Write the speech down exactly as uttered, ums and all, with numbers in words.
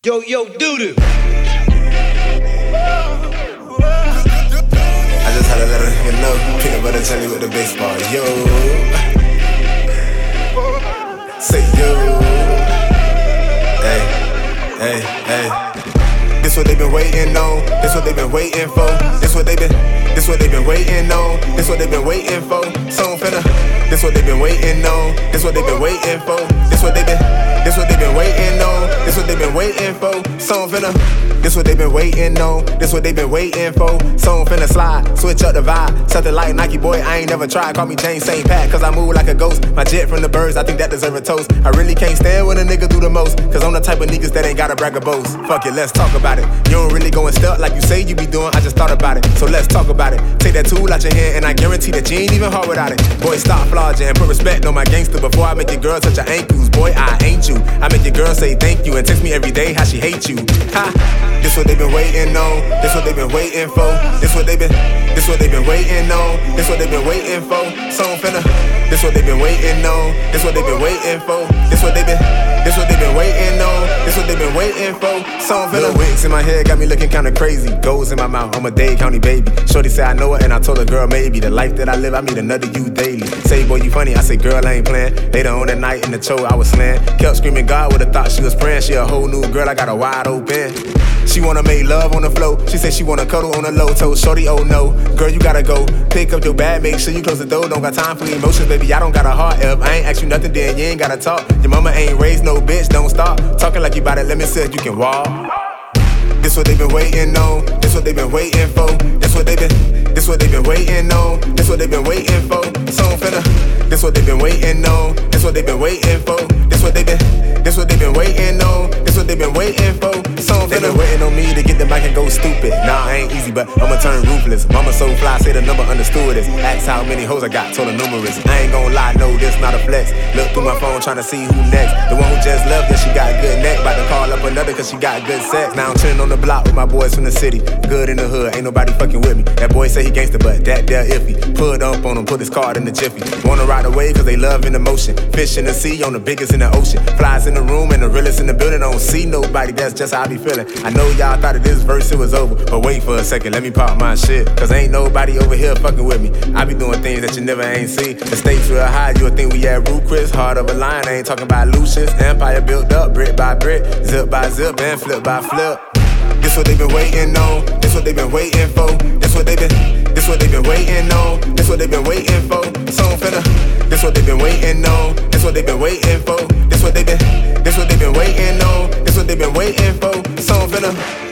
Yo, yo, doo-doo. I just had to let her nigga know. Peanut butter jelly with the baseball, yo. Say yo. Hey, hey, hey. This what they been waiting on. This what they been waiting for. This what they been. This what they been waiting on. This what they been waiting for. So I'm finna. This what they been waiting on. This what they been waiting for. This what they been. This what they been waiting on. This what they been waiting for. So I'm finna. This what they been waiting on. This what they been waiting for. So I'm finna slide, switch up the vibe. Something like Nike, boy, I ain't never tried. Call me James Saint Pat, cause I move like a ghost. My jet from the birds, I think that deserve a toast. I really can't stand when a nigga do the most, cause I'm the type of niggas that ain't gotta brag or boast. Fuck it, let's talk about it. You don't really go and stealth like you say you be doing. I just thought about it, so let's talk about it. Take that tool out your hand and I guarantee that you ain't even hard without it. Boy, stop flogging and put respect on my gangster before I make your girl touch her ankles. Boy, I ain't you. I make your girl say thank you and text me every day how she hate you. Ha. This what they been waiting on. This what they been waiting for. This what they been. This what they been waiting on. This what they been waiting for. So I'm finna. This what they been waiting on. This what they been waiting for. This what they been. This what they been waiting on. This what they been waiting for. So I'm finna. Little wigs in my head got me looking kinda crazy. Goals in my mouth. I'm a Dade County baby. Shorty said I know her and I told her girl maybe the life that I live I meet another you daily. Say boy you funny. I say girl I ain't playing. Later on that night in the show I was slaying. Kept screaming God would've thought she was praying. She a whole new girl. I got her wide open. She wanna make love on the floor. She said she wanna cuddle on the low toe. Shorty, oh no, girl, you gotta go. Pick up your bag, make sure you close the door. Don't got time for emotions, baby. I don't got a heart. If I ain't ask you nothing, then you ain't gotta talk. Your mama ain't raised no bitch. Don't stop talking like you bout it. Let me see if you can walk. This what they been waiting on. This what they been waiting for. This what they been. This what they been waiting on. This what they been waiting for. So I'm finna. This what they been waiting on. This what they been waiting for. This what they been. This what they been waiting on. This what they been waiting for. So I'm finna. They been waiting on me to get the mic and go stupid. Nah, I ain't easy, but I'ma turn ruthless. Mama so fly, say the number understood this. Ask how many hoes I got, told her numerous. I ain't gon' lie, no, this not a flex. Look through my phone tryna see who next. The one who just left, yeah, she got a good neck. About to call up another cause she got good sex. Now I'm chillin' on the block with my boys from the city. Good in the hood, ain't nobody fucking with me. That boy say he gangsta, but that there iffy. Put up on him, put his card in the jiffy. Wanna ride away cause they love in the motion. Fish in the sea, on the biggest in the ocean. Flies in the room and the realest in the building. Don't see nobody, that's just how I be feeling. I know y'all thought of this verse it was over, but wait for a second, let me pop my shit. Cause ain't nobody over here fucking with me. I be doing things that you never ain't seen. The stakes real high, you'll think we at Root Chris. Heart of a lion, I ain't talking about Lucius. Empire built up, brick by brick, zip by zip, and flip by flip. This what they been waiting on. This what they been waiting for. This what they been. This what they been waiting on. This what they been waiting for. So I'm finna. This what they been waiting on. This what they been waiting for. This what they been. This what they been waiting on. This what they been waiting for. So I'm finna.